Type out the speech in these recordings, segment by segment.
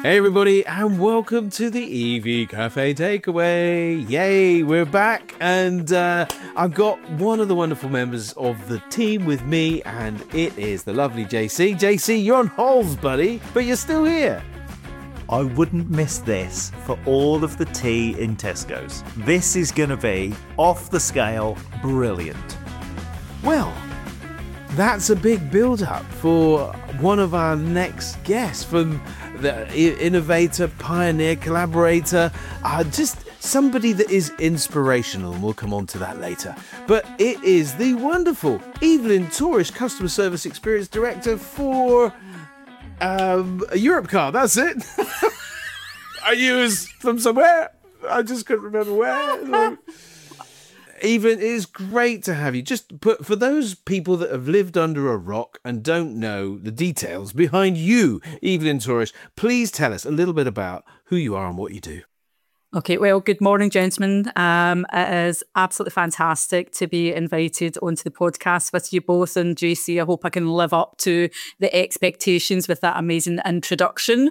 Hey everybody, and welcome to the EV Cafe Takeaway. Yay, we're back, and I've got one of the wonderful members of the team with me, and it is the lovely JC. JC, you're on hold, buddy, but you're still here. I wouldn't miss this for all of the tea in Tesco's. This is going to be off the scale, brilliant. Well, that's a big build-up for one of our next guests from the innovator, pioneer, collaborator, just somebody that is inspirational, and we'll come on to that later. But it is the wonderful Evelyn Torish, Customer Service Experience Director for Europcar. That's it. Are you from somewhere? I just couldn't remember where. Evelyn, it is great to have you. Just put, for those people that have lived under a rock and don't know the details behind you, Evelyn Torish, please tell us a little bit about who you are and what you do. Okay, well, good morning, gentlemen. It is absolutely fantastic to be invited onto the podcast with you both. And JC, I hope I can live up to the expectations with that amazing introduction.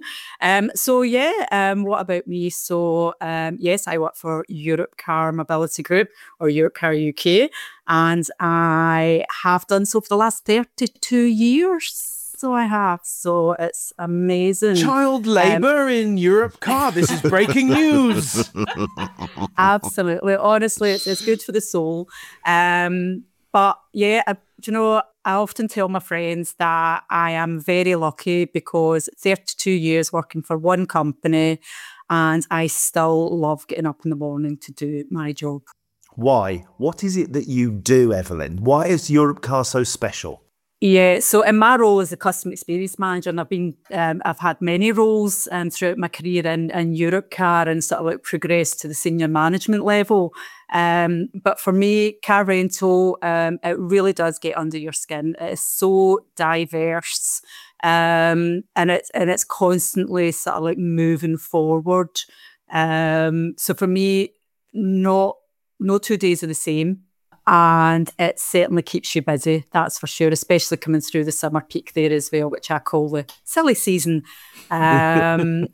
What about me? So, yes, I work for Europcar Mobility Group, or Europcar UK, and I have done so for the last 32 years. So I have. So it's amazing. Child labour in Europcar. This is breaking news. Absolutely. Honestly, it's good for the soul. But yeah, I often tell my friends that I am very lucky because 32 years working for one company, and I still love getting up in the morning to do my job. Why? What is it that you do, Evelyn? Why is Europcar so special? Yeah, so in my role as a customer experience manager, and I've had many roles throughout my career in Europcar and sort of like progressed to the senior management level. But for me, car rental, it really does get under your skin. It is so diverse, and it's constantly sort of like moving forward. So for me, no 2 days are the same. And it certainly keeps you busy, that's for sure, especially coming through the summer peak there as well, which I call the silly season. And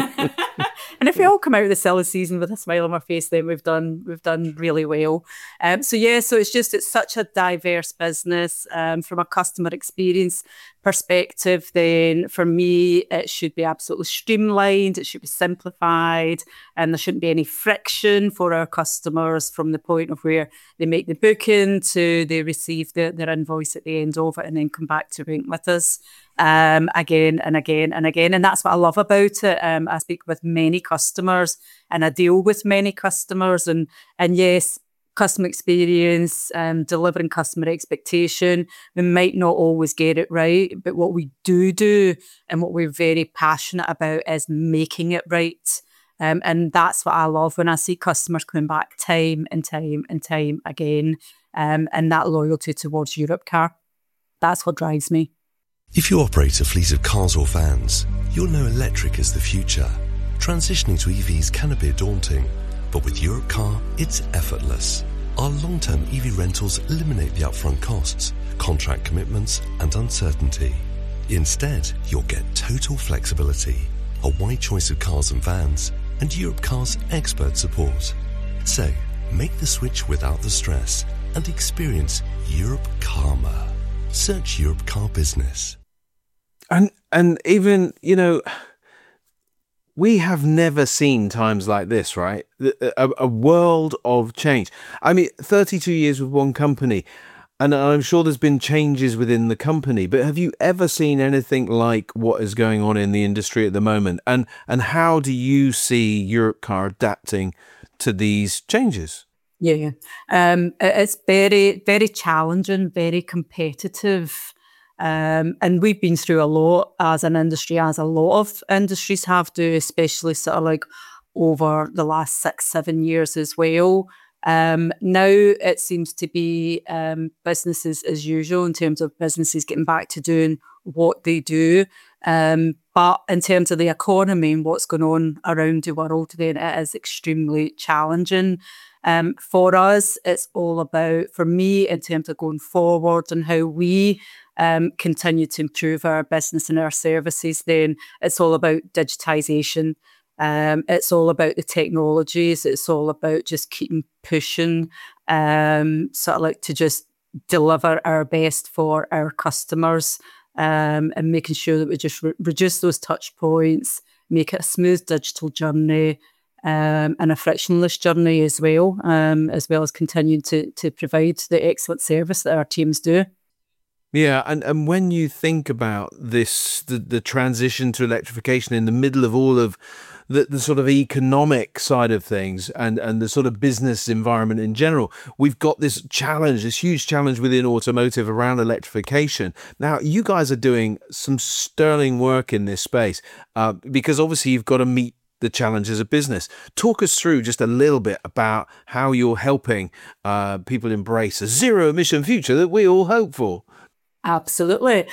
if we all come out of the silly season with a smile on our face, then we've done really well. So it's such a diverse business. From a customer experience perspective, then for me, it should be absolutely streamlined, it should be simplified, and there shouldn't be any friction for our customers from the point of where they make the booking to they receive their invoice at the end of it and then come back to bank with us again and again and again. And that's what I love about it. I speak with many customers and I deal with many customers, and yes, customer experience, delivering customer expectation. We might not always get it right, but what we do and what we're very passionate about is making it right. And that's what I love when I see customers coming back time and time and time again, and that loyalty towards Europcar. That's what drives me. If you operate a fleet of cars or vans, you'll know electric is the future. Transitioning to EVs can be daunting, but with Europcar, it's effortless. Our long-term EV rentals eliminate the upfront costs, contract commitments, and uncertainty. Instead, you'll get total flexibility, a wide choice of cars and vans, and Europcar's expert support. So, make the switch without the stress and experience Europcarma. Search Europcar Business. And even, we have never seen times like this, right? A world of change. I mean, 32 years with one company, and I'm sure there's been changes within the company, but have you ever seen anything like what is going on in the industry at the moment? And how do you see Europcar adapting to these changes? Yeah. It's very, very challenging, very competitive. And we've been through a lot as an industry, as a lot of industries have to, especially sort of like over the last 6-7 years as well. Now it seems to be businesses as usual in terms of businesses getting back to doing what they do. But in terms of the economy and what's going on around the world, then it is extremely challenging. For us, it's all about, for me, in terms of going forward and how we continue to improve our business and our services, then it's all about digitisation. It's all about the technologies. It's all about just keeping pushing, sort of like to just deliver our best for our customers, and making sure that we just reduce those touch points, make it a smooth digital journey, and a frictionless journey as well as continuing to provide the excellent service that our teams do. Yeah, and when you think about this, the transition to electrification in the middle of all of the sort of economic side of things and the sort of business environment in general, we've got this challenge, this huge challenge within automotive around electrification. Now, you guys are doing some sterling work in this space because obviously you've got to meet the challenge as a business. Talk us through just a little bit about how you're helping people embrace a zero emission future that we all hope for. Absolutely.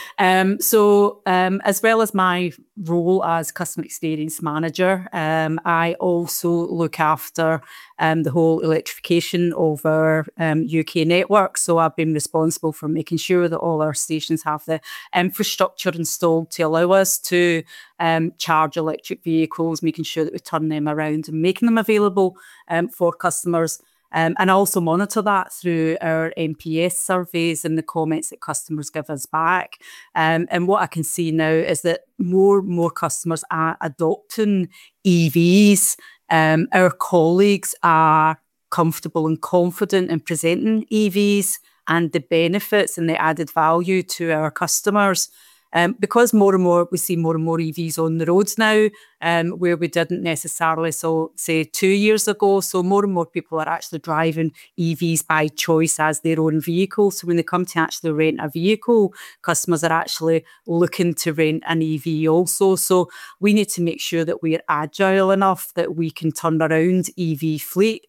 So as well as my role as customer experience manager, I also look after the whole electrification of our UK network. So I've been responsible for making sure that all our stations have the infrastructure installed to allow us to charge electric vehicles, making sure that we turn them around and making them available for customers. And I also monitor that through our NPS surveys and the comments that customers give us back. And what I can see now is that more customers are adopting EVs. Our colleagues are comfortable and confident in presenting EVs and the benefits and the added value to our customers. Because we see more and more EVs on the roads now, where we didn't necessarily, say 2 years ago. So more and more people are actually driving EVs by choice as their own vehicle. So when they come to actually rent a vehicle, customers are actually looking to rent an EV also. So we need to make sure that we're agile enough that we can turn around EV fleet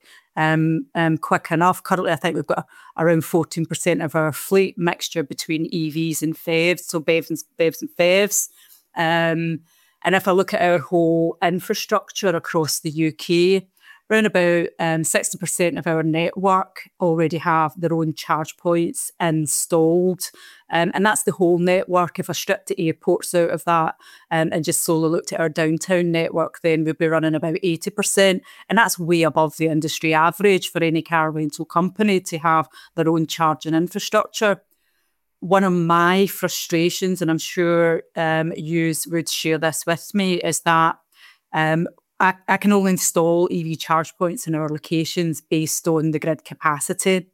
quick enough. Currently, I think we've got around 14% of our fleet mixture between EVs and FEVs, so BEVs and FEVs. And if I look at our whole infrastructure across the UK, around about 60% of our network already have their own charge points installed. And that's the whole network. If I stripped the airports out of that and just solely looked at our downtown network, then we'd be running about 80%. And that's way above the industry average for any car rental company to have their own charging infrastructure. One of my frustrations, and I'm sure you would share this with me, is that I can only install EV charge points in our locations based on the grid capacity.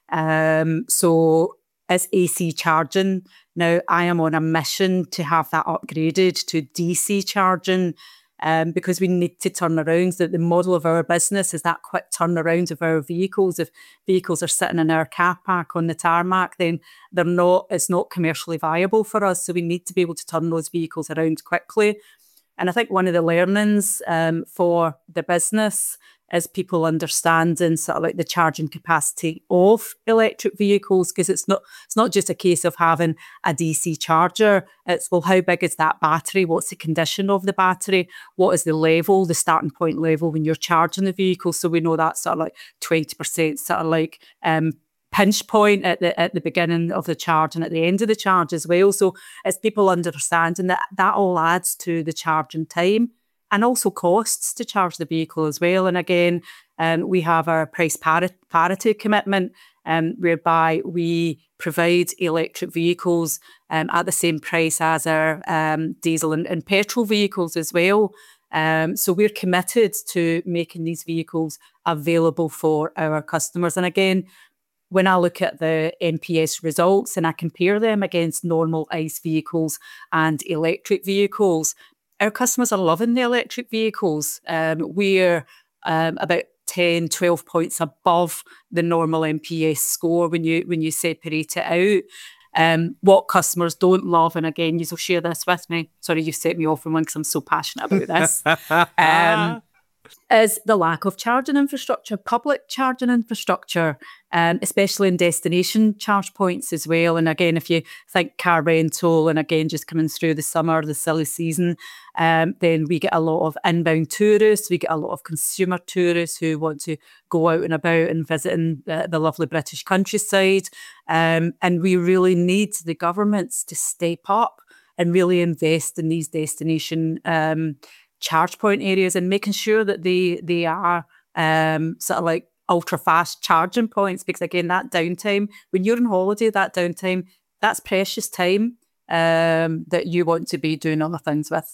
So it's AC charging. Now, I am on a mission to have that upgraded to DC charging because we need to turn around. The model of our business is that quick turnaround of our vehicles. If vehicles are sitting in our car park on the tarmac, then it's not commercially viable for us. So we need to be able to turn those vehicles around quickly. And I think one of the learnings for the business is people understanding sort of like the charging capacity of electric vehicles, because it's not just a case of having a DC charger. It's, well, how big is that battery? What's the condition of the battery? What is the starting point level when you're charging the vehicle? So we know that's sort of like 20% sort of like pinch point at the beginning of the charge and at the end of the charge as well. So it's people understanding that all adds to the charging time and also costs to charge the vehicle as well. And again, we have our price parity commitment, whereby we provide electric vehicles at the same price as our diesel and petrol vehicles as well. So we're committed to making these vehicles available for our customers. And again, when I look at the NPS results and I compare them against normal ICE vehicles and electric vehicles, our customers are loving the electric vehicles. We're about 10, 12 points above the normal NPS score when you separate it out. What customers don't love, and again, you will share this with me. Sorry, you set me off on one because I'm so passionate about this. is the lack of charging infrastructure, public charging infrastructure, especially in destination charge points as well. And again, if you think car rental, and again, just coming through the summer, the silly season, then we get a lot of inbound tourists. We get a lot of consumer tourists who want to go out and about and visiting the lovely British countryside. And we really need the governments to step up and really invest in these destination charge point areas and making sure that they are sort of like ultra fast charging points, because again, that downtime, when you're on holiday, that downtime, that's precious time that you want to be doing other things with.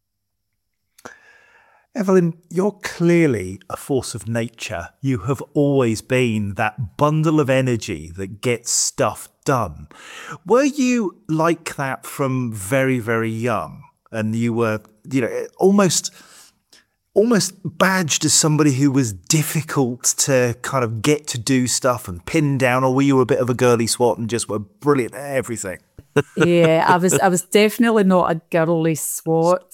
Evelyn, you're clearly a force of nature. You have always been that bundle of energy that gets stuff done. Were you like that from very, very young? And you were, almost badged as somebody who was difficult to kind of get to do stuff and pin down, or were you a bit of a girly swat and just were brilliant at everything? Yeah, I was definitely not a girly swat.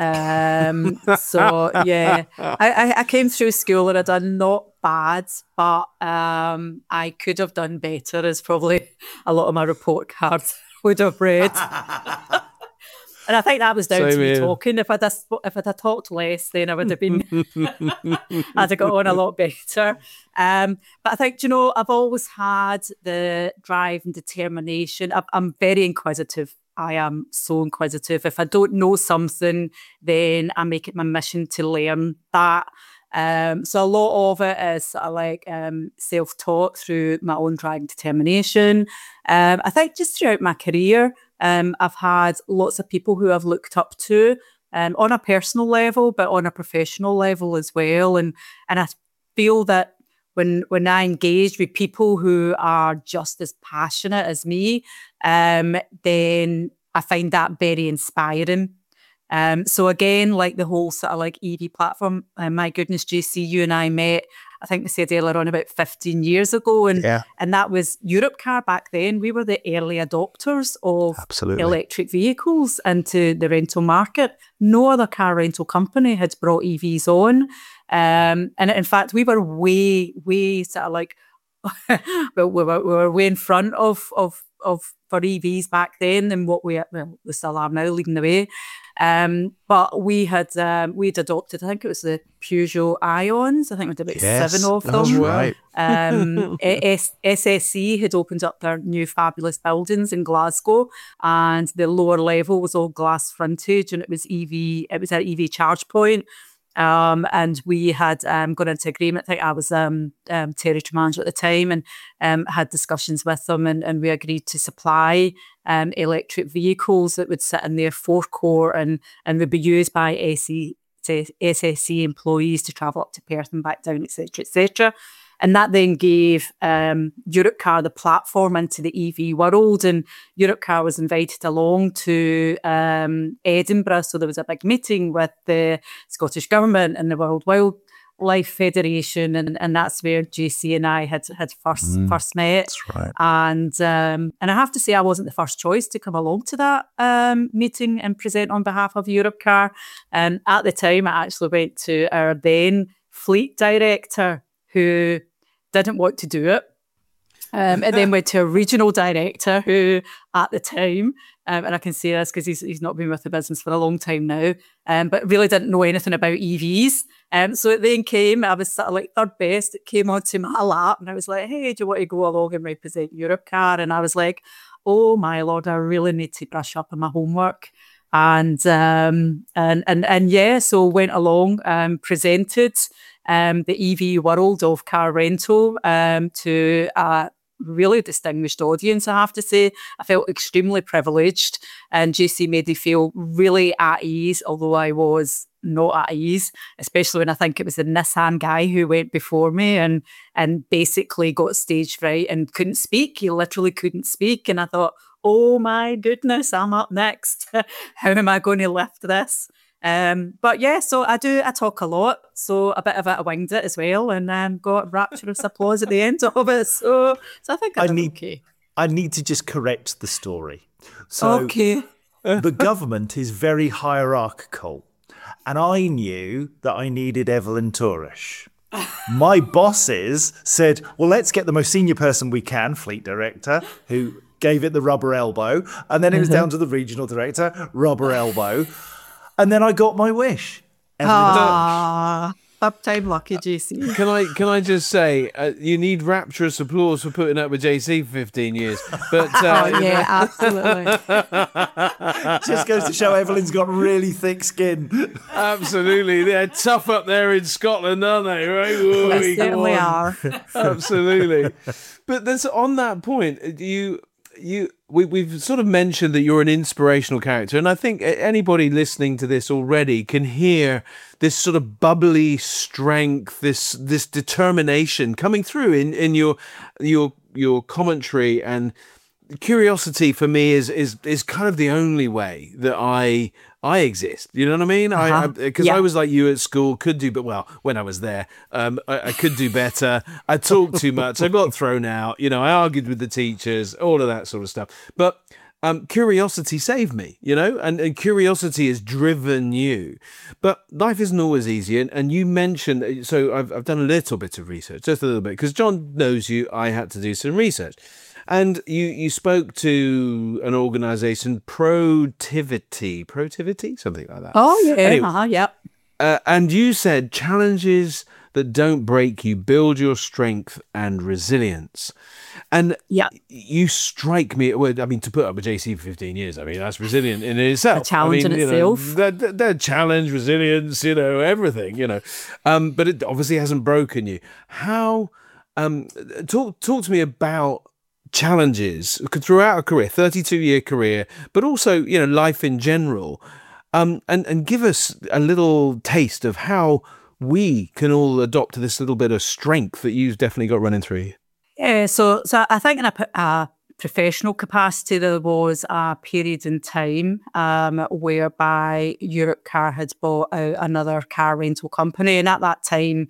So yeah, I came through school and I done not bad, but I could have done better, as probably a lot of my report cards would have read. And I think that was down to me talking. If I'd have talked less, then I would have been, I'd have got on a lot better. But I think, I've always had the drive and determination. I'm very inquisitive. I am so inquisitive. If I don't know something, then I make it my mission to learn that. So a lot of it is sort of like self-taught through my own drive and determination. I think just throughout my career, I've had lots of people who I've looked up to on a personal level, but on a professional level as well. And I feel that when I engage with people who are just as passionate as me, then I find that very inspiring. So again, like the whole sort of like EV platform, my goodness, JC, you and I met, I think we said earlier on, about 15 years ago. And that was Europcar back then. We were the early adopters of electric vehicles into the rental market. No other car rental company had brought EVs on. And in fact, we were way sort of like, well, we were way in front of for EVs back then than what we still are now, leading the way. But we'd adopted, I think it was the Peugeot Ions. I think we did about 7 of them. That's right. SSE had opened up their new fabulous buildings in Glasgow, and the lower level was all glass frontage, and it was EV. It was an EV charge point. And we had gone into agreement. I think I was territory manager at the time, and had discussions with them, and we agreed to supply electric vehicles that would sit in their forecourt and would be used by SSE employees to travel up to Perth and back down, etc., etc. And that then gave Europcar the platform into the EV world. And Europcar was invited along to Edinburgh. So there was a big meeting with the Scottish Government and the World Wildlife Federation. And that's where JC and I had first met. That's right. And I have to say, I wasn't the first choice to come along to that meeting and present on behalf of Europcar. At the time, I actually went to our then fleet director, who didn't want to do it. And then went to a regional director who, at the time, and I can say this because he's not been with the business for a long time now, but really didn't know anything about EVs. So it then came, I was sort of like third best, it came onto my lap, and I was like, hey, do you want to go along and represent Europcar? And I was like, oh my Lord, I really need to brush up on my homework. And yeah, so went along, presented the EV world of car rental to a really distinguished audience, I have to say. I felt extremely privileged, and JC made me feel really at ease, although I was not at ease, especially when I think it was the Nissan guy who went before me and basically got stage fright and couldn't speak. He literally couldn't speak, and I thought, oh my goodness, I'm up next. How am I going to lift this? But yeah, so I talk a lot, so a bit of it I winged it as well, and got rapturous applause at the end of it. So I think I did okay. I need to just correct the story. So okay. The government is very hierarchical, And I knew that I needed Evelyn Tourish. My bosses said, well, let's get the most senior person we can, fleet director, who gave it the rubber elbow. And then it was down to the regional director, rubber elbow. And then I got my wish. Uptime lucky, JC. Can I just say, you need rapturous applause for putting up with JC for 15 years. But yeah, absolutely. Just goes to show Evelyn's got really thick skin. Absolutely. They're tough up there in Scotland, aren't they? Right? Ooh, They certainly are. Absolutely. But that's on that point. We've sort of mentioned that you're an inspirational character, and I think anybody listening to this already can hear this sort of bubbly strength, this determination coming through in your commentary. And curiosity for me is kind of the only way that I exist. You know what I mean? Because I was like you at school, when I was there, I could do better. I talked too much. I got thrown out. You know, I argued with the teachers, all of that sort of stuff. But curiosity saved me, you know, and curiosity has driven you. But life isn't always easy. And you mentioned, so I've done a little bit of research, just a little bit, because John knows you. I had to do some research. And you spoke to an organisation, Protiviti, something like that. Oh, yeah. Anyway, Yep. And you said challenges that don't break you build your strength and resilience. And you strike me, to put up with JC for 15 years, that's resilient in itself. A challenge in itself. That challenge, resilience, everything, but it obviously hasn't broken you. How, talk to me about challenges throughout a career, 32-year career, but also, life in general, and give us a little taste of how we can all adopt this little bit of strength that you've definitely got running through you. Yeah, so I think in a professional capacity, there was a period in time whereby Europcar had bought out another car rental company, and at that time,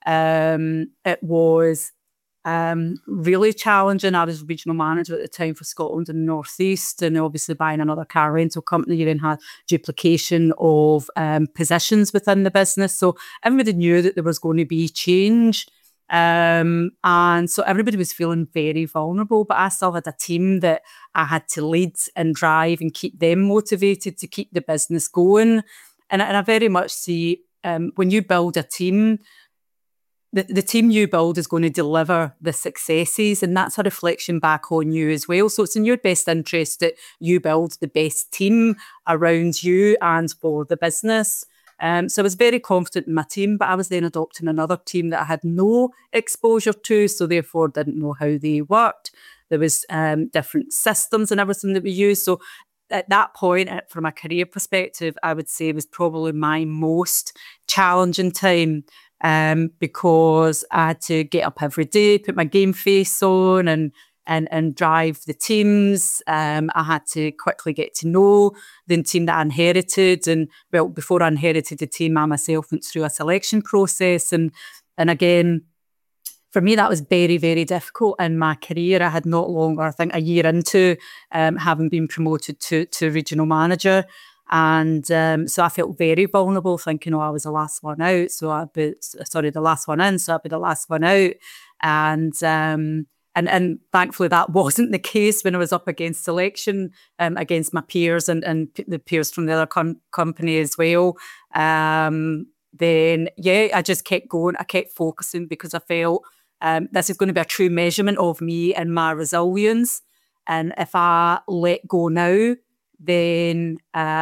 it was really challenging. I was regional manager at the time for Scotland and North East, and obviously buying another car rental company, you then had duplication of positions within the business. So everybody knew that there was going to be change. And so everybody was feeling very vulnerable, but I still had a team that I had to lead and drive and keep them motivated to keep the business going. And I very much see when you build a team, the team you build is going to deliver the successes, and that's a reflection back on you as well. So it's in your best interest that you build the best team around you and for the business. So I was very confident in my team, but I was then adopting another team that I had no exposure to, so therefore didn't know how they worked. There was different systems and everything that we used. So at that point, from a career perspective, I would say it was probably my most challenging time. Because I had to get up every day, put my game face on and drive the teams. I had to quickly get to know the team that I inherited. And before I inherited the team, I myself went through a selection process. And again, for me, that was very, very difficult in my career. I had not long, I think a year into having been promoted to regional manager. And so I felt very vulnerable, thinking, I was the last one out. The last one in, so I'd be the last one out. And thankfully that wasn't the case when I was up against selection, against my peers and the peers from the other company as well. I just kept going. I kept focusing because I felt this is going to be a true measurement of me and my resilience. And if I let go now, then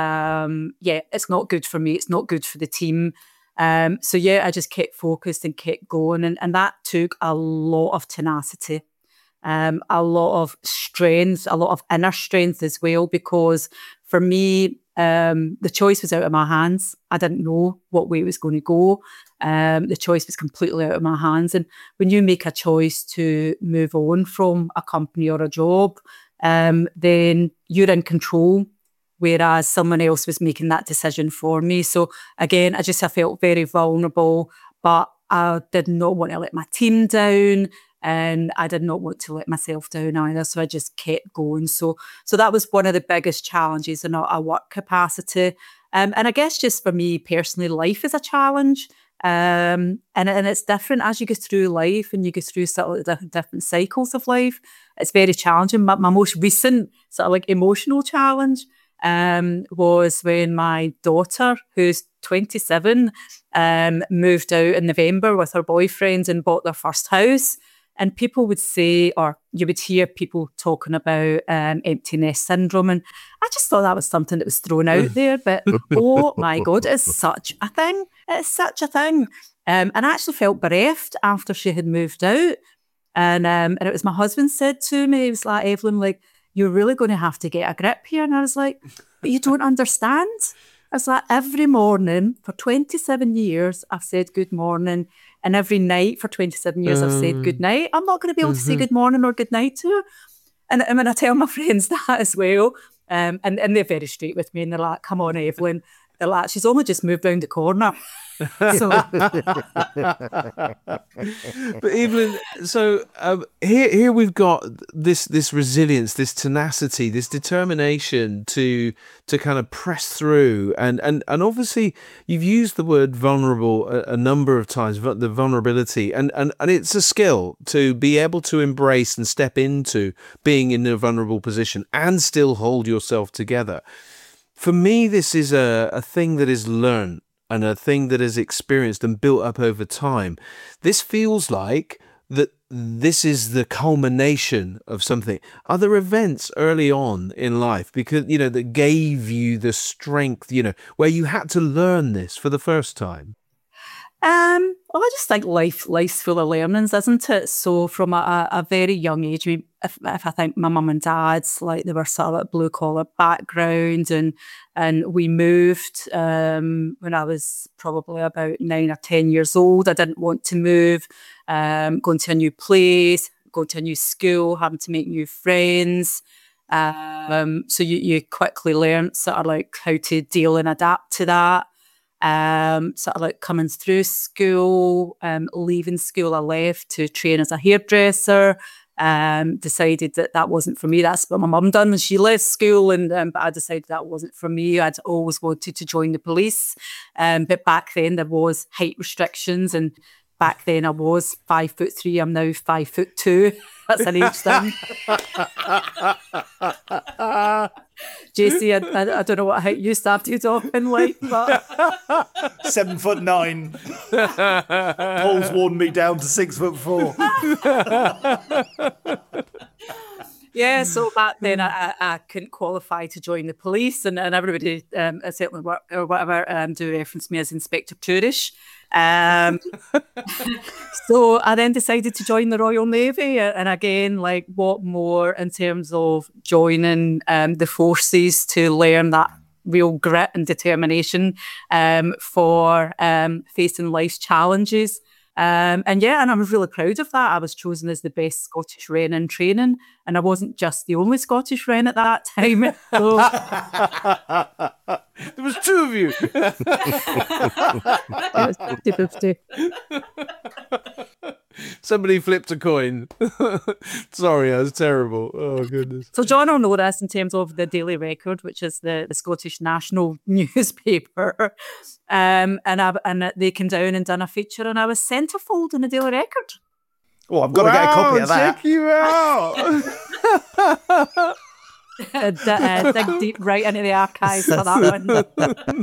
it's not good for me. It's not good for the team. I just kept focused and kept going. And that took a lot of tenacity, a lot of strength, a lot of inner strength as well, because for me, the choice was out of my hands. I didn't know what way it was going to go. The choice was completely out of my hands. And when you make a choice to move on from a company or a job, then you're in control, whereas someone else was making that decision for me. So again, I felt very vulnerable, but I did not want to let my team down, and I did not want to let myself down either. So I just kept going. So that was one of the biggest challenges in a work capacity. And I guess just for me personally, life is a challenge. And it's different as you go through life and you go through sort of the different cycles of life. It's very challenging. My most recent sort of like emotional challenge was when my daughter, who's 27, moved out in November with her boyfriend and bought their first house. And people would say, or you would hear people talking about empty nest syndrome. And I just thought that was something that was thrown out there. But oh my God, it's such a thing. It's such a thing. And I actually felt bereft after she had moved out. And it was my husband said to me, he was like, Evelyn, like, you're really going to have to get a grip here. And I was like, but you don't understand. I was like, every morning for 27 years, I've said good morning. And every night for 27 years, I've said good night. I'm not going to be able to say good morning or good night to her. And when I tell my friends that as well, and they're very straight with me, and they're like, come on, Evelyn. They're like, she's only just moved round the corner. So. But Evelyn, so here we've got this resilience, this tenacity, this determination to kind of press through, and obviously you've used the word vulnerable a number of times, the vulnerability, and it's a skill to be able to embrace and step into being in a vulnerable position and still hold yourself together. For me, this is a thing that is learned and a thing that is experienced and built up over time. This feels like that this is the culmination of something. Are there events early on in life, because that gave you the strength, where you had to learn this for the first time? Well, I just think life's full of learnings, isn't it? So from a very young age, if I think my mum and dad's, like, they were sort of like blue collar background, and we moved when I was probably about 9 or 10 years old. I didn't want to move, going to a new place, going to a new school, having to make new friends. So you quickly learn sort of like how to deal and adapt to that. Sort of like coming through school, leaving school, I left to train as a hairdresser. Decided that wasn't for me. That's what my mum done when she left school, and but I decided that wasn't for me. I'd always wanted to join the police, but back then there was height restrictions, and back then I was 5'3". I'm now 5'2". That's an age thing. JC, I don't know what height you started off in life, but 7'9". Paul's worn me down to 6'4". Yeah, so back then I couldn't qualify to join the police, and everybody, certainly or whatever, do reference me as Inspector Tourish. So I then decided to join the Royal Navy, and again, like, what more in terms of joining the forces to learn that real grit and determination for facing life's challenges. And I was really proud of that. I was chosen as the best Scottish Wren in training, and I wasn't just the only Scottish Wren at that time. So there was 2 of you. It was 50-50. Somebody flipped a coin. Sorry, that was terrible. Oh, goodness. So John will know this in terms of the Daily Record, which is the Scottish national newspaper. And they came down and done a feature, and I was centrefold in the Daily Record. Oh, I've got to get a copy of that. Check you out. Dig deep right into the archives for that one.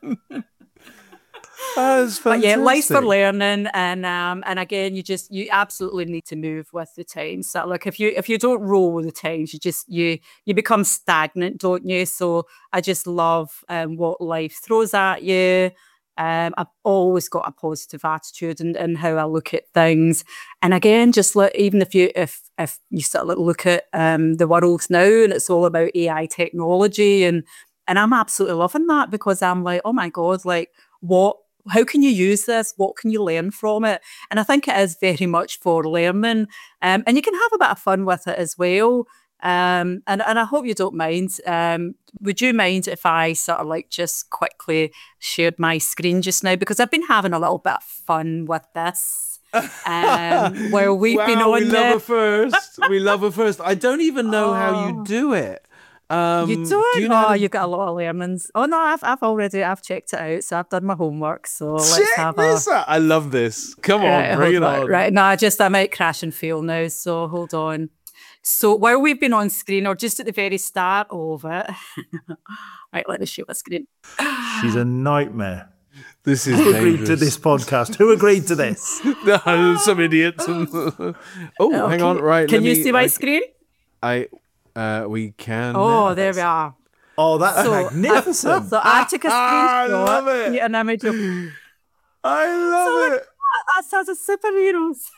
That's fantastic. But yeah, life's for learning, and again, you absolutely need to move with the times. So, like, if you don't roll with the times, you become stagnant, don't you? So I just love what life throws at you. I've always got a positive attitude in how I look at things, and again, just even if you sort of look at the world now, and it's all about AI technology, and I'm absolutely loving that, because I'm like, oh my God, like, how can you use this? What can you learn from it? And I think it is very much for learning, and you can have a bit of fun with it as well. And I hope you don't mind. Would you mind if I sort of like just quickly shared my screen just now? Because I've been having a little bit of fun with this. While we've been on we love her first. We love her first. I don't even know how you do it. You don't? Do you know You've got a lot of learnings. Oh no, I've checked it out, so I've done my homework. So let's check have this out. I love this. Come on, right, bring it hold on. Right, no, I might crash and fail now. So hold on. So while we've been on screen, or just at the very start of it, right, let me show my screen. She's a nightmare. This is Who agreed to dangerous. this podcast? Who agreed to this? No, some idiots. Oh, hang on. Right. Can you see my screen? We can. Oh, there we are. Oh, that's magnificent. So I took a I screenshot. love it. An image of. I love it. That's as a superheroes.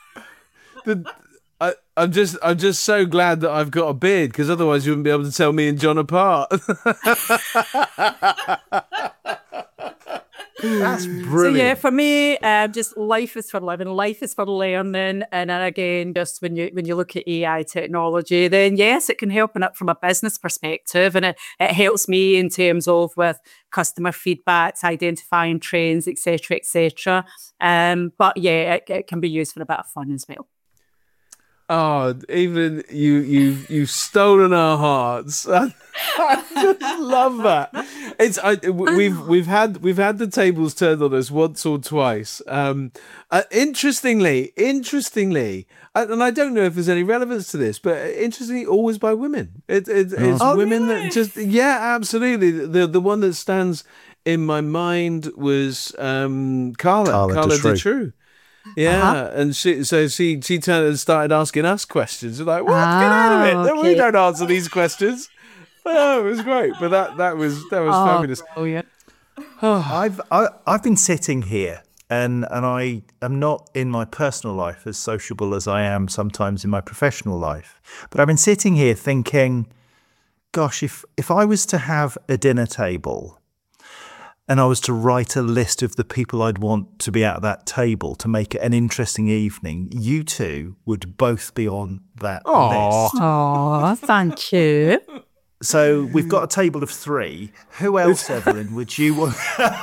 I'm just so glad that I've got a beard, because otherwise you wouldn't be able to tell me and John apart. That's So brilliant. yeah, for me, just life is for living, life is for learning, and then again, just when you look at AI technology, then yes, it can help in it from a business perspective, and it helps me in terms of with customer feedbacks, identifying trends, etc., etc. But yeah, it can be used for a bit of fun as well. Oh, even you've stolen our hearts. I just love that. We've had the tables turned on us once or twice. Interestingly, and I don't know if there's any relevance to this, but interestingly, always by women. It's women that just absolutely. The one that stands in my mind was Carla Detrue. Yeah, and she turned and started asking us questions. We're like, what? Get out of it! Okay. We don't answer these questions. Oh, it was great, but that was fabulous. Brilliant. I've been sitting here, and I am not in my personal life as sociable as I am sometimes in my professional life. But I've been sitting here thinking, gosh, if I was to have a dinner table, and I was to write a list of the people I'd want to be at that table to make it an interesting evening, you two would both be on that list. Oh, thank you. So we've got a table of 3. Who else, Evelyn, would you want?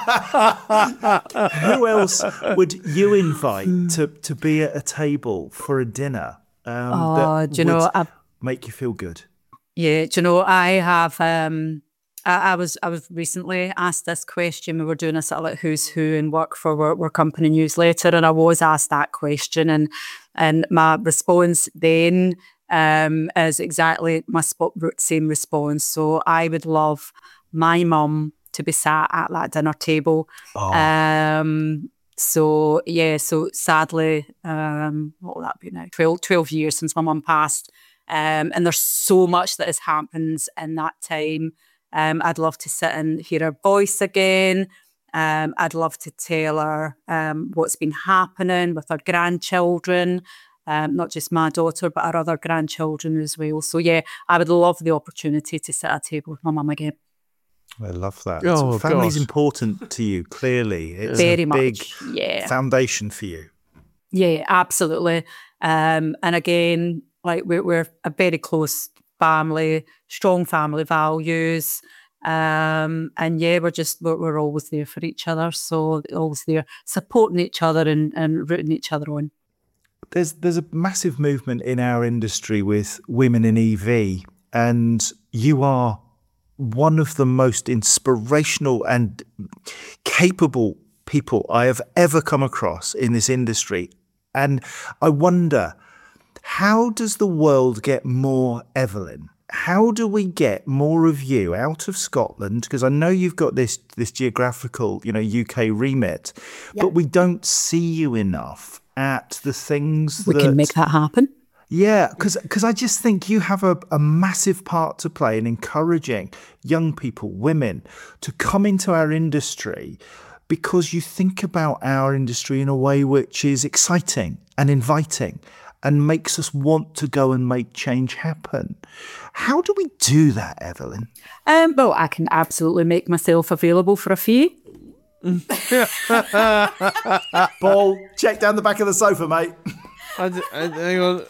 Who else would you invite to be at a table for a dinner that do you know, would make you feel good? Yeah, do you know, I have. I was recently asked this question. We were doing a sort of like who's who and work for our company newsletter, and I was asked that question, and my response then is exactly my same response. So I would love my mum to be sat at that dinner table. So sadly, what will that be now? 12 years since my mum passed, and there's so much that has happened in that time. I'd love to sit and hear her voice again. I'd love to tell her what's been happening with her grandchildren, not just my daughter, but our other grandchildren as well. So yeah, I would love the opportunity to sit at a table with my mum again. I love that. Oh, so family's gosh. important to you, clearly. It's Very a big much, yeah. foundation for you. Yeah, absolutely. And again, like we're a very close family, strong family values. And yeah, we're always there for each other. So always there supporting each other and rooting each other on. There's a massive movement in our industry with women in EV, and you are one of the most inspirational and capable people I have ever come across in this industry. And I wonder, how does the world get more Evelyn? How do we get more of you out of Scotland? Because I know you've got this geographical, UK remit, but we don't see you enough at the things We can make that happen. Yeah, because I just think you have a massive part to play in encouraging young people, women, to come into our industry, because you think about our industry in a way which is exciting and inviting and makes us want to go and make change happen. How do we do that, Evelyn? Well, I can absolutely make myself available for a fee. Paul, check down the back of the sofa, mate. Hang on.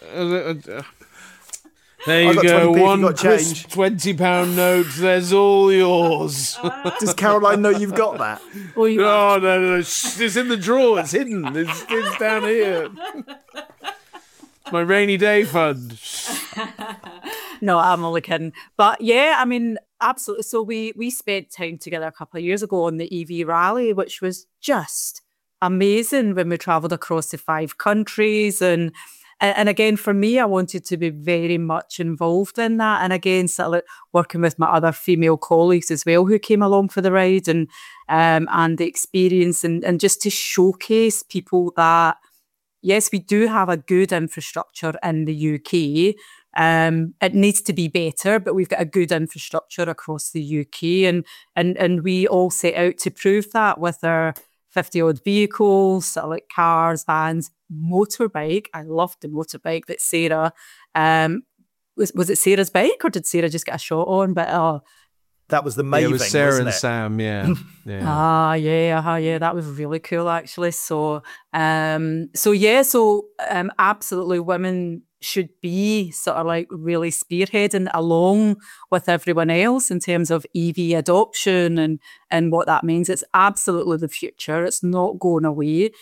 There I've you got 20p go. if you've One got crisp change. £20 note. There's all yours. Does Caroline know you've got that? Well, you- No. Shh, it's in the drawer. It's hidden. It's down here. My rainy day fund. No, I'm only kidding. But yeah, I mean, absolutely. So we spent time together a couple of years ago on the EV rally, which was just amazing when we travelled across the 5 countries. And again, for me, I wanted to be very much involved in that. And again, sort of like working with my other female colleagues as well who came along for the ride and the experience and just to showcase people that, yes, we do have a good infrastructure in the UK. It needs to be better, but we've got a good infrastructure across the UK, and we all set out to prove that with our 50 odd vehicles, sort of like cars, vans, motorbike. I loved the motorbike that Sarah was it Sarah's bike, or did Sarah just get a shot on? But that was the Yeah, Maven, it was Sarah wasn't and it? Sam, yeah. Yeah, that was really cool actually. So absolutely, women should be sort of like really spearheading along with everyone else in terms of EV adoption and what that means. It's absolutely the future. It's not going away.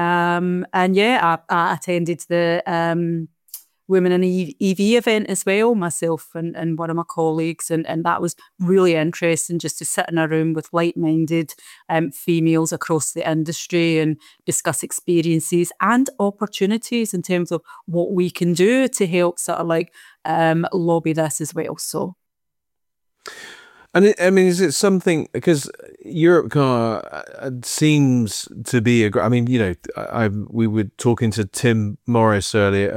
I attended the Women in EV event as well, myself and one of my colleagues, and that was really interesting just to sit in a room with like-minded females across the industry and discuss experiences and opportunities in terms of what we can do to help sort of like lobby this as well. So. And is it something, because Europcar seems to be I mean, you know, we were talking to Tim Morris earlier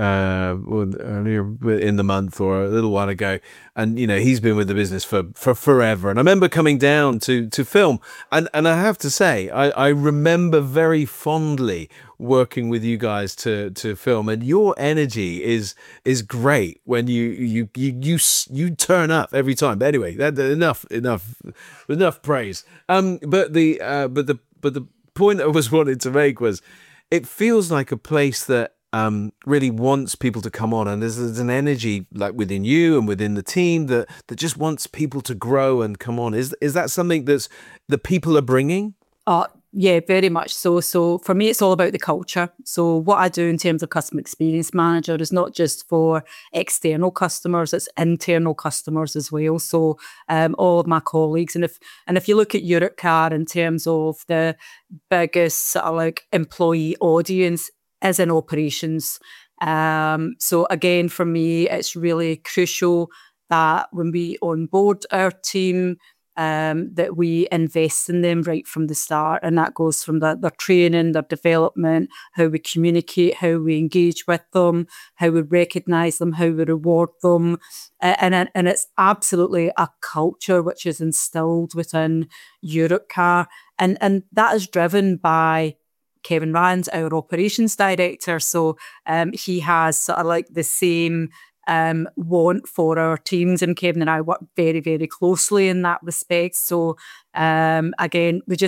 in the month or a little while ago, and you know, he's been with the business for forever. And I remember coming down to film, and I have to say, I remember very fondly working with you guys to film, and your energy is great when you turn up every time. But anyway, enough praise. But the point I was wanting to make was, it feels like a place that really wants people to come on, and there's an energy like within you and within the team that just wants people to grow and come on. Is that something that people are bringing? Yeah, very much so. So for me, it's all about the culture. So what I do in terms of customer experience manager is not just for external customers, it's internal customers as well. So all of my colleagues, and if you look at Europcar in terms of the biggest sort of like employee audience is in operations. So again, for me, it's really crucial that when we onboard our team, that we invest in them right from the start, and that goes from their training, their development, how we communicate, how we engage with them, how we recognise them, how we reward them, and it's absolutely a culture which is instilled within Europcar, and that is driven by Kevin Rand, our operations director. So he has sort of like the same want for our teams, and Kevin and I work very, very closely in that respect. So again, we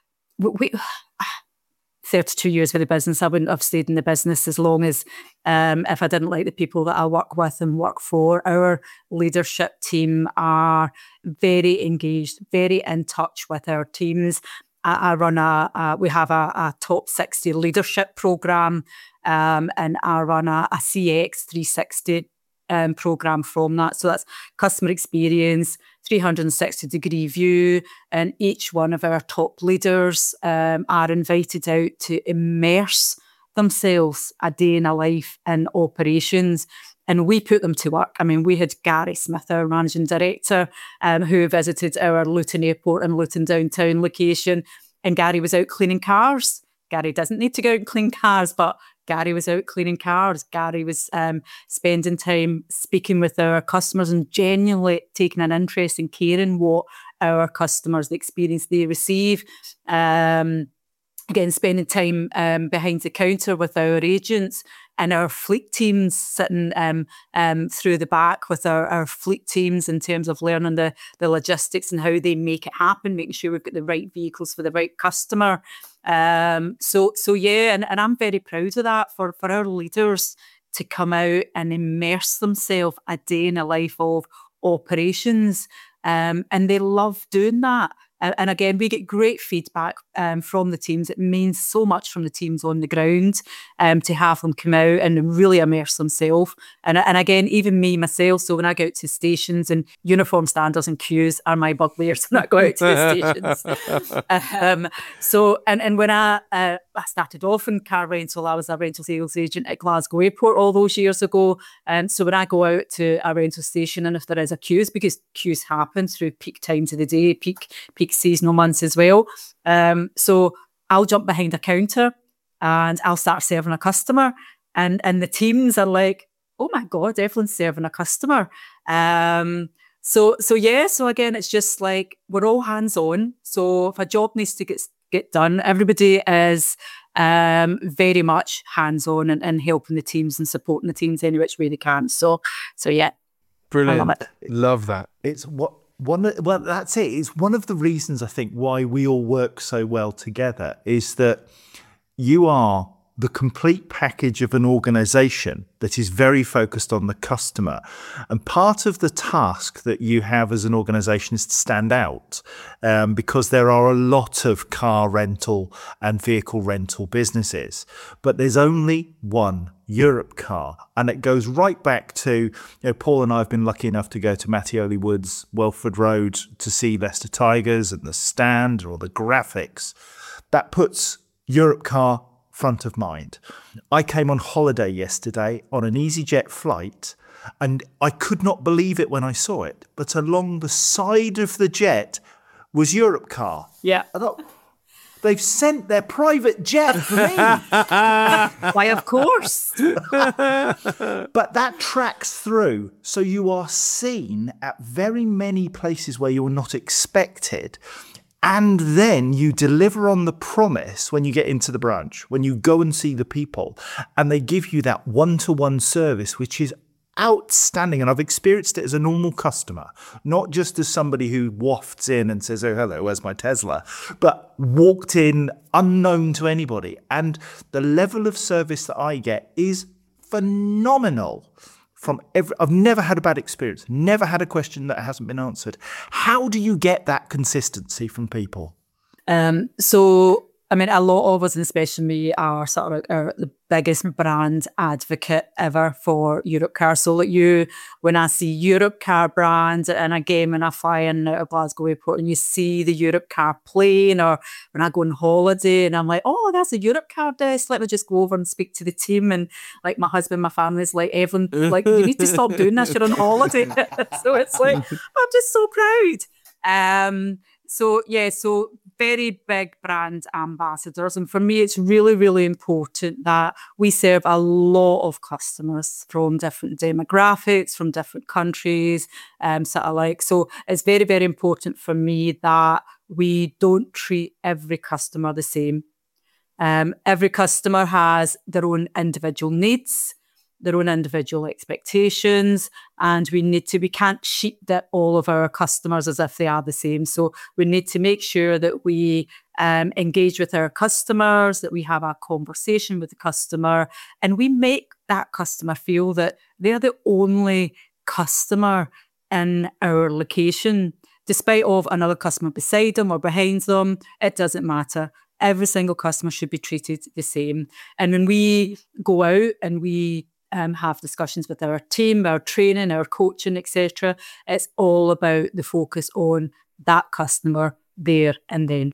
32 years with the business, I wouldn't have stayed in the business as long as if I didn't like the people that I work with and work for. Our leadership team are very engaged, very in touch with our teams. I run we have a top 60 leadership program, and I run a CX 360 program from that. So that's customer experience, 360-degree view, and each one of our top leaders are invited out to immerse themselves a day in a life in operations, and we put them to work. I mean, we had Gary Smith, our managing director, who visited our Luton Airport and Luton Downtown location, and Gary was out cleaning cars. Gary doesn't need to go out and clean cars, but Gary was out cleaning cars. Gary was spending time speaking with our customers and genuinely taking an interest in caring what our customers, the experience they receive. Again, spending time behind the counter with our agents and our fleet teams, sitting through the back with our fleet teams in terms of learning the logistics and how they make it happen, making sure we've got the right vehicles for the right customer. So yeah, and I'm very proud of that for our leaders to come out and immerse themselves a day in the life of operations. And they love doing that. And again, we get great feedback from the teams. It means so much from the teams on the ground to have them come out and really immerse themselves. And again, even me, myself, so when I go out to stations, and uniform standards and queues are my bugbears when I go out to the stations. So when I started off in car rental, I was a rental sales agent at Glasgow Airport all those years ago. So when I go out to a rental station, and if there is a queues, because queues happen through peak times of the day, peak seasonal months as well. So I'll jump behind a counter and I'll start serving a customer. And the teams are like, oh my God, Evelyn's serving a customer. So again, it's just like, we're all hands on. So if a job needs to get done, everybody is very much hands on and helping the teams and supporting the teams any which way they can. So yeah. Brilliant. I love it. Love that. It's that's it. It's one of the reasons I think why we all work so well together is that you are the complete package of an organization that is very focused on the customer. And part of the task that you have as an organization is to stand out because there are a lot of car rental and vehicle rental businesses, but there's only one Europcar. And it goes right back to, Paul and I have been lucky enough to go to Mattioli Woods, Welford Road to see Leicester Tigers and the stand or the graphics. That puts Europcar front of mind. I came on holiday yesterday on an EasyJet flight and I could not believe it when I saw it, but along the side of the jet was Europcar. Yeah. I thought, they've sent their private jet for me. Why, of course. But that tracks through. So you are seen at very many places where you're not expected. And then you deliver on the promise when you get into the branch, when you go and see the people, and they give you that one-to-one service, which is outstanding. And I've experienced it as a normal customer, not just as somebody who wafts in and says, oh, hello, where's my Tesla? But walked in unknown to anybody. And the level of service that I get is phenomenal. I've never had a bad experience, never had a question that hasn't been answered. How do you get that consistency from people? So, I mean, a lot of us, and especially me, are sort of the biggest brand advocate ever for Europcar. So like when I see Europcar brand, and again, when I fly in out of Glasgow Airport and you see the Europcar plane, or when I go on holiday and I'm like, oh, that's a Europcar desk, let me just go over and speak to the team. And like my husband, my family's like, Evelyn, like, you need to stop doing this, you're on holiday. So it's like, I'm just so proud. So very big brand ambassadors. And for me, it's really, really important that we serve a lot of customers from different demographics, from different countries, So it's very, very important for me that we don't treat every customer the same. Every customer has their own individual needs, their own individual expectations, and we can't sheep dip all of our customers as if they are the same. So we need to make sure that we engage with our customers, that we have a conversation with the customer, and we make that customer feel that they're the only customer in our location. Despite of another customer beside them or behind them, it doesn't matter. Every single customer should be treated the same. And when we go out and we have discussions with our team, our training, our coaching, etc., it's all about the focus on that customer there and then.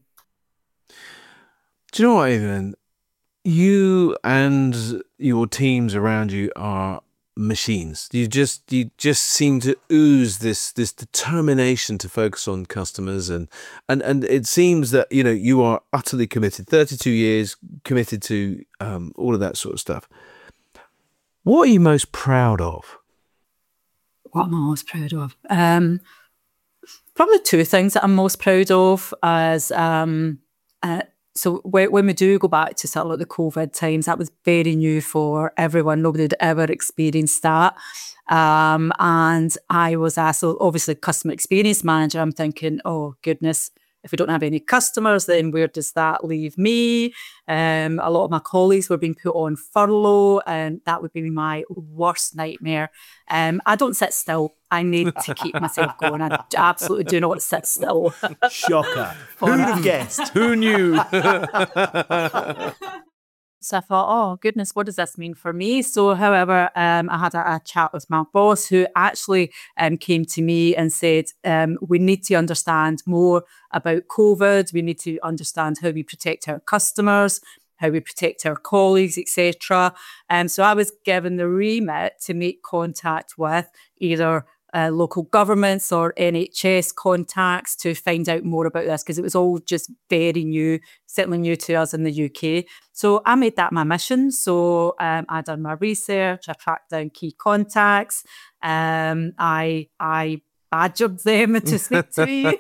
Do you know what, Evelyn? You and your teams around you are machines. You just seem to ooze this determination to focus on customers, and it seems that you are utterly committed. 32 years committed to all of that sort of stuff. What are you most proud of? What am I most proud of? Probably two things that I'm most proud of as so when we do go back to sort of like the COVID times, that was very new for everyone. Nobody had ever experienced that. And I was asked, so obviously customer experience manager, I'm thinking, oh goodness, if we don't have any customers, then where does that leave me? A lot of my colleagues were being put on furlough, and that would be my worst nightmare. I don't sit still. I need to keep myself going. I absolutely do not sit still. Shocker. Who'd have guessed? Who knew? So I thought, oh, goodness, what does this mean for me? So, however, I had a chat with my boss who actually came to me and said, we need to understand more about COVID. We need to understand how we protect our customers, how we protect our colleagues, etc. So I was given the remit to make contact with either local governments or NHS contacts to find out more about this, because it was all just very new, certainly new to us in the UK. So I made that my mission. So I done my research, I tracked down key contacts, I badgered them to speak to me.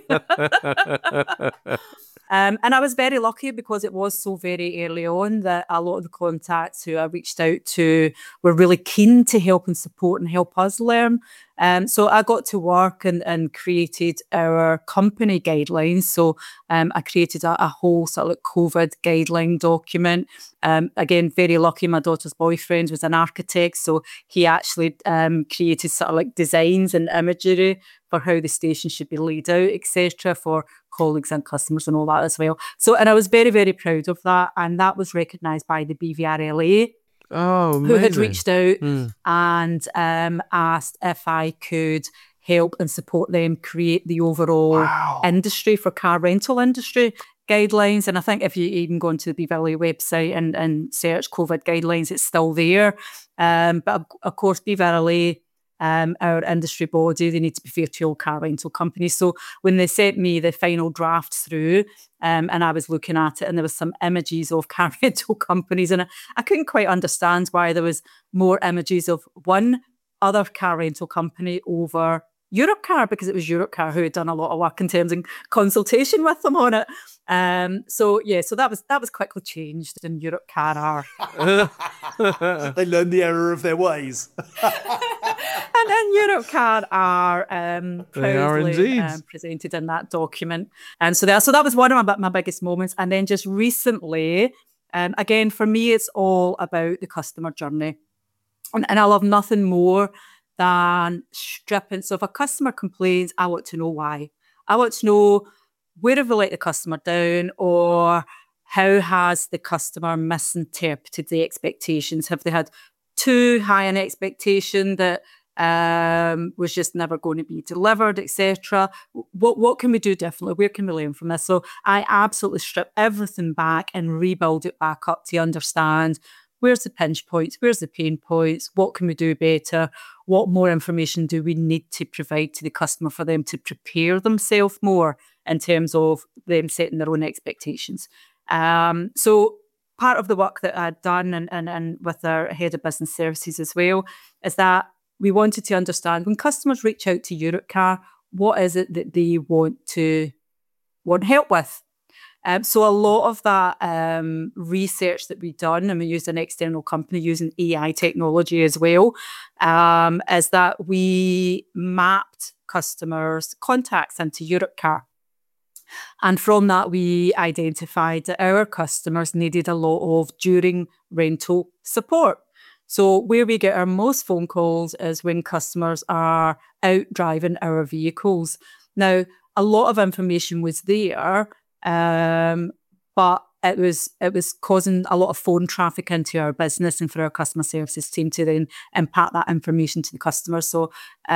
And I was very lucky because it was so very early on that a lot of the contacts who I reached out to were really keen to help and support and help us learn. So I got to work and created our company guidelines. So I created a whole sort of like COVID guideline document. Again, very lucky, my daughter's boyfriend was an architect. So he actually created sort of like designs and imagery for how the station should be laid out, etc., for colleagues and customers and all that as well. So, and I was very, very proud of that. And that was recognised by the BVRLA, Oh, who had amazing. reached out and asked if I could help and support them create the overall industry for car rental industry guidelines. And I think if you even go onto the BVRLA website and search COVID guidelines, it's still there. But of course, BVRLA, our industry body, they need to be fair to all car rental companies. So when they sent me the final draft through, and I was looking at it, and there was some images of car rental companies, and I couldn't quite understand why there was more images of one other car rental company over Europcar, because it was Europcar who had done a lot of work in terms of consultation with them on it. So that was quickly changed, and Europcar are They learned the error of their ways. and Europcar are They are proudly indeed. presented in that document. And so that was one of my biggest moments. And then just recently, again, for me, it's all about the customer journey. And I love nothing more than stripping. So if a customer complains, I want to know why. I want to know, where have we let the customer down, or how has the customer misinterpreted the expectations? Have they had too high an expectation that was just never going to be delivered, etc.? What can we do differently? Where can we learn from this? So I absolutely strip everything back and rebuild it back up to understand, where's the pinch points, where's the pain points, what can we do better, what more information do we need to provide to the customer for them to prepare themselves more in terms of them setting their own expectations. So part of the work that I'd done and with our head of business services as well is that we wanted to understand, when customers reach out to Europcar, what is it that they want help with? So a lot of that research that we've done, and we used an external company using AI technology as well, is that we mapped customers' contacts into Europcar. And from that, we identified that our customers needed a lot of during rental support. So where we get our most phone calls is when customers are out driving our vehicles. Now, a lot of information was there, but it was causing a lot of phone traffic into our business, and for our customer services team to then impart that information to the customers. So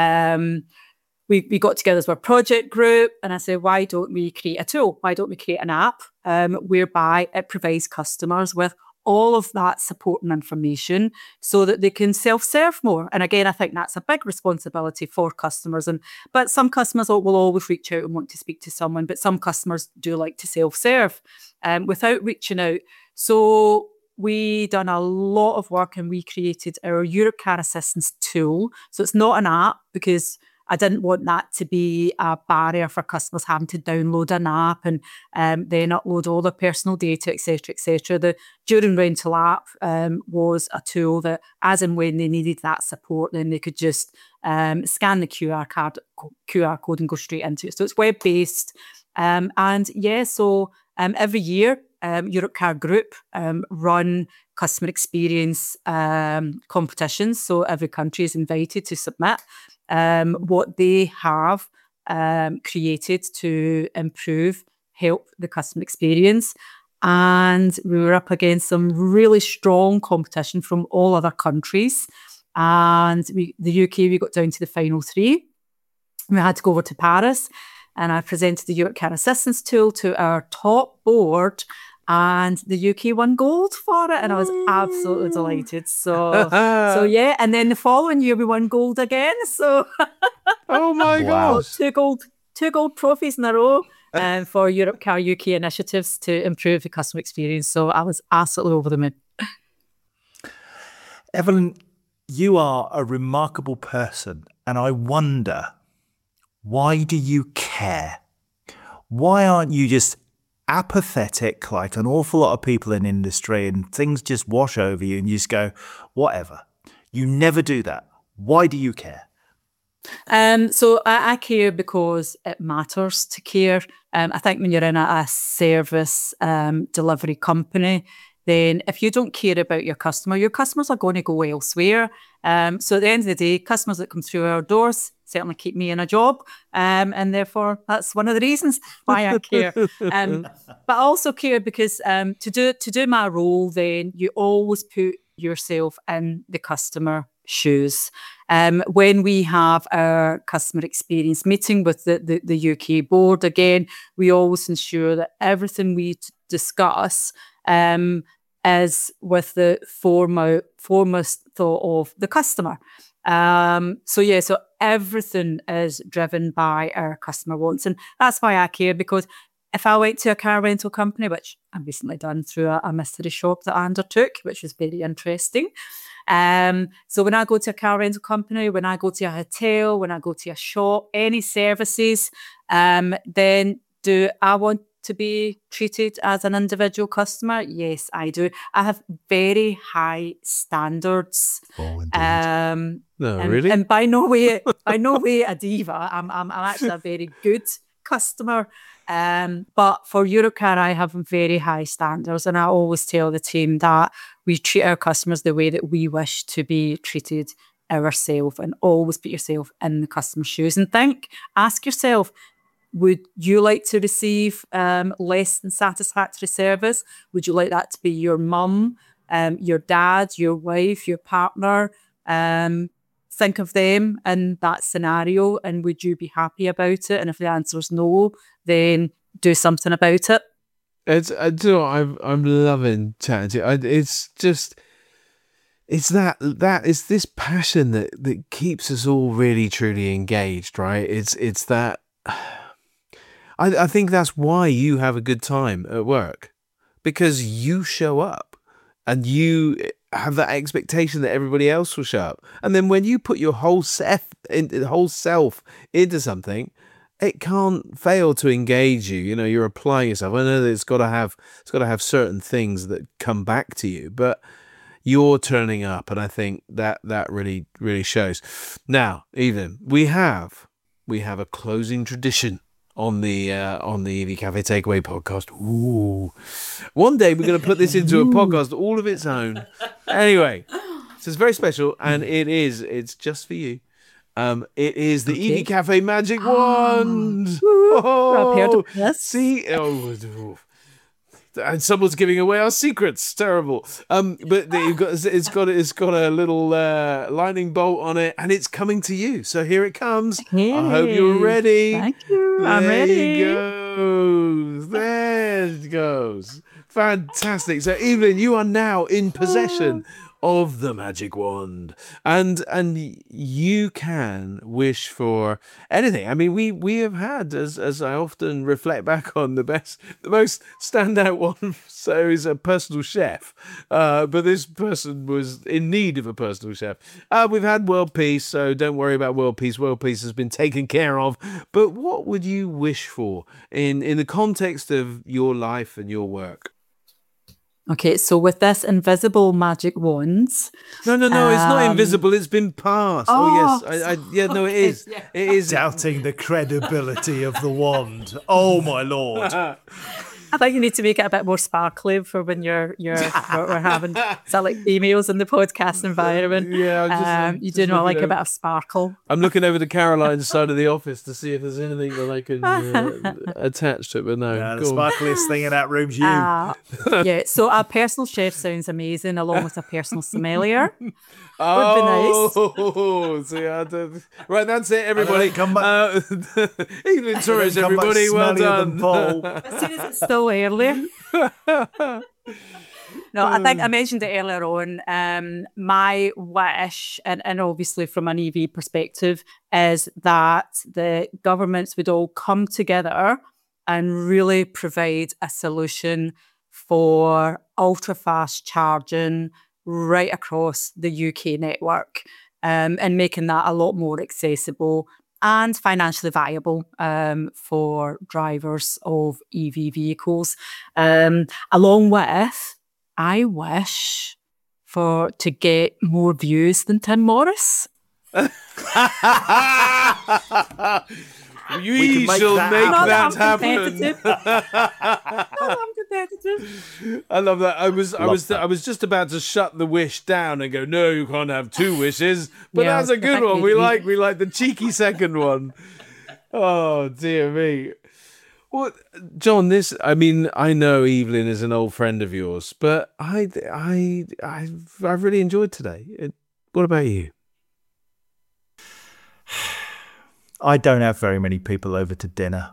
we got together as our project group, and I said, why don't we create a tool? Why don't we create an app whereby it provides customers with all of that support and information so that they can self-serve more? And again, I think that's a big responsibility for customers. But some customers will always reach out and want to speak to someone, but some customers do like to self-serve without reaching out. So we done a lot of work, and we created our Europcar Assistance tool. So it's not an app, because I didn't want that to be a barrier for customers having to download an app and then upload all their personal data, etc., etc. The During Rental app was a tool that, as and when they needed that support, then they could just scan the QR code and go straight into it. So it's web-based. Every year, Europcar Group run customer experience competitions. So every country is invited to submit what they have created to help the customer experience. And we were up against some really strong competition from all other countries. And the UK, we got down to the final 3. We had to go over to Paris, and I presented the Europcar Assistance Tool to our top board, and the UK won gold for it, and I was absolutely delighted. So yeah, and then the following year we won gold again. So oh my gosh, two gold trophies in a row. For Europcar UK initiatives to improve the customer experience. So I was absolutely over the moon. Evelyn, you are a remarkable person, and I wonder, why do you care? Why aren't you just apathetic like an awful lot of people in industry and things just wash over you and you just go, whatever? You never do that. Why do you care? So I care because it matters to care. I think when you're in a service delivery company, then if you don't care about your customers are going to go elsewhere. So at the end of the day, customers that come through our doors certainly keep me in a job. And therefore, that's one of the reasons why I care. But I also care because to do my role, then you always put yourself in the customer shoes. When we have our customer experience meeting with the UK board, again, we always ensure that everything we discuss is with the foremost thought of the customer. So everything is driven by our customer wants. And that's why I care, because if I went to a car rental company, which I've recently done through a mystery shop that I undertook, which was very interesting. So when I go to a car rental company, when I go to a hotel, when I go to a shop, any services, then do I want to be treated as an individual customer? Yes, I do. I have very high standards. Oh, indeed. Really? And by no way a diva. I'm actually a very good customer. But for Europcar, I have very high standards, and I always tell the team that we treat our customers the way that we wish to be treated ourselves, and always put yourself in the customer's shoes and ask yourself, would you like to receive less than satisfactory service? Would you like that to be your mum, your dad, your wife, your partner? Think of them in that scenario, and would you be happy about it? And if the answer is no, then do something about it. I'm loving chatting to you. It's this passion that keeps us all really truly engaged, right? It's that. I think that's why you have a good time at work, because you show up and you have that expectation that everybody else will show up. And then when you put your whole self into something, it can't fail to engage you. You know, you're applying yourself. I know that it's got to have certain things that come back to you, but you're turning up, and I think that really, really shows. Now, Evelyn, we have a closing tradition on the EV Cafe Takeaway podcast. Ooh. One day we're going to put this into a podcast all of its own. Anyway, so it's very special, and it's just for you. It is the EV Cafe Magic Wand. I've heard of this. See? And someone's giving away our secrets. Terrible. But it's got a little lightning bolt on it, and it's coming to you. So here it comes. Hey, I hope you're ready. Thank you. I'm ready. There it goes. Fantastic. So Evelyn, you are now in possession of the magic wand, and you can wish for anything. I mean, we have had, as I often reflect back on, the most standout one, so is a personal chef, but this person was in need of a personal chef. We've had world peace, so don't worry about world peace. World peace has been taken care of. But what would you wish for in the context of your life and your work? Okay, so with this invisible magic wand. No, it's not invisible. It's been passed. Oh yes, it is. Yeah. It is. Doubting the credibility of the wand. Oh my lord. I think you need to make it a bit more sparkly for when we're having like emails in the podcast environment. Yeah, you do know, like a bit of sparkle. I'm looking over to Caroline's side of the office to see if there's anything that I can attach to it, but no. Yeah, the sparkliest thing in that room's you. Yeah, so a personal chef sounds amazing, along with a personal sommelier. Would be nice. Right, that's it, everybody. Come back. Evening Tourist, everybody. Well done. As soon as it's still early. No, I think I mentioned it earlier on. My wish, and obviously from an EV perspective, is that the governments would all come together and really provide a solution for ultra-fast charging right across the UK network, and making that a lot more accessible and financially viable for drivers of EV vehicles. Along with, I wish to get more views than Tim Morris. We shall make that happen. I'm competitive. I love that. I was just about to shut the wish down and go, no, you can't have two wishes. But Yeah, that's a good one. We like the cheeky second one. Oh dear me. Well, John, I know Evelyn is an old friend of yours, but I've really enjoyed today. What about you? I don't have very many people over to dinner,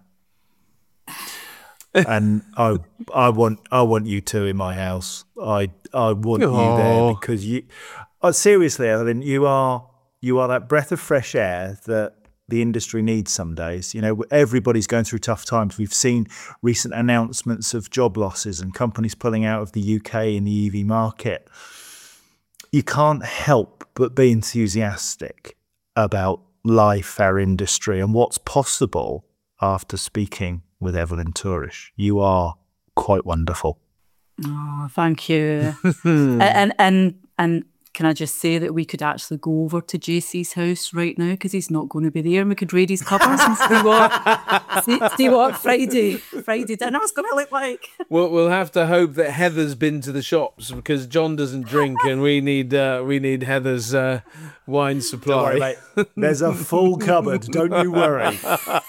and I want you two in my house. I want you there because you. Seriously, Evelyn, you are that breath of fresh air that the industry needs some days. You know, everybody's going through tough times. We've seen recent announcements of job losses and companies pulling out of the UK in the EV market. You can't help but be enthusiastic about life, our industry, and what's possible after speaking with Evelyn Tourish. You are quite wonderful. Oh, thank you. and can I just say that we could actually go over to JC's house right now because he's not going to be there, and we could raid his cupboards and see what Friday dinner's going to look like. We'll have to hope that Heather's been to the shops because John doesn't drink, and we need Heather's wine supply. Don't worry, mate. There's a full cupboard. Don't you worry.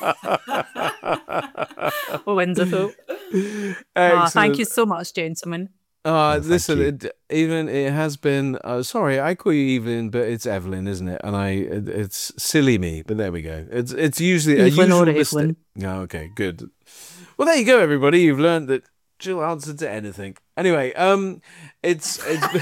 Wonderful. Thank you so much, gentlemen. Listen, it has been. Sorry, I call you Evelyn, but it's Evelyn, isn't it? And it's silly me, but there we go. It's usually Evelyn a or usual Evelyn. Oh, okay, good. Well, there you go, everybody. You've learned that she'll answer to anything. Anyway, it's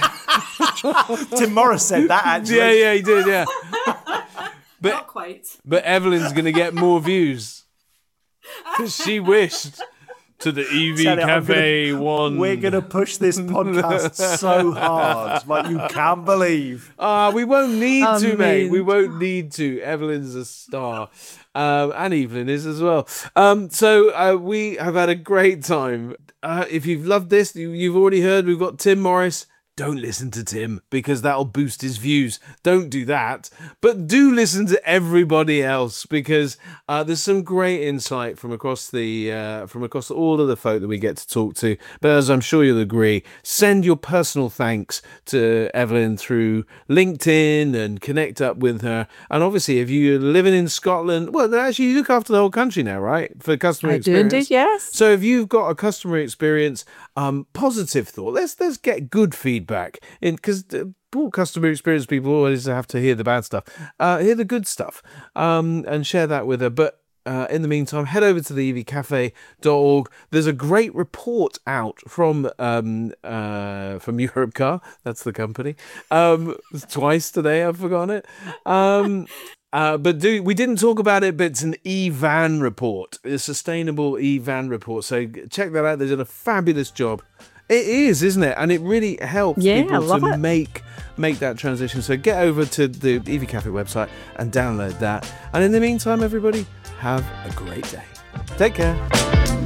Tim Morris said that actually. Yeah, he did. Yeah, but Not quite. But Evelyn's gonna get more views because she wished. To the EV Cafe one. We're going to push this podcast so hard, like you can't believe. We won't need to, mate. We won't need to. Evelyn's a star. And Evelyn is as well. So we have had a great time. If you've loved this, you've already heard we've got Tim Morris. Don't listen to Tim because that'll boost his views. Don't do that. But do listen to everybody else because there's some great insight from across all of the folk that we get to talk to. But as I'm sure you'll agree, send your personal thanks to Evelyn through LinkedIn and connect up with her. And obviously, if you're living in Scotland, well, actually, you look after the whole country now, right? For customer experience. I do indeed, yes. So if you've got a customer experience, positive thought, let's get good feedback because poor customer experience people always have to hear the bad stuff. Hear the good stuff and share that with her. But in the meantime, head over to the evcafe.org. There's a great report out from Europcar. That's the company. Twice today, I've forgotten it. But we didn't talk about it, but it's an e-van report, a sustainable e-van report. So check that out. They did a fabulous job. It is, isn't it? And it really helps people to make that transition. So get over to the EV Cafe website and download that. And in the meantime, everybody, have a great day. Take care.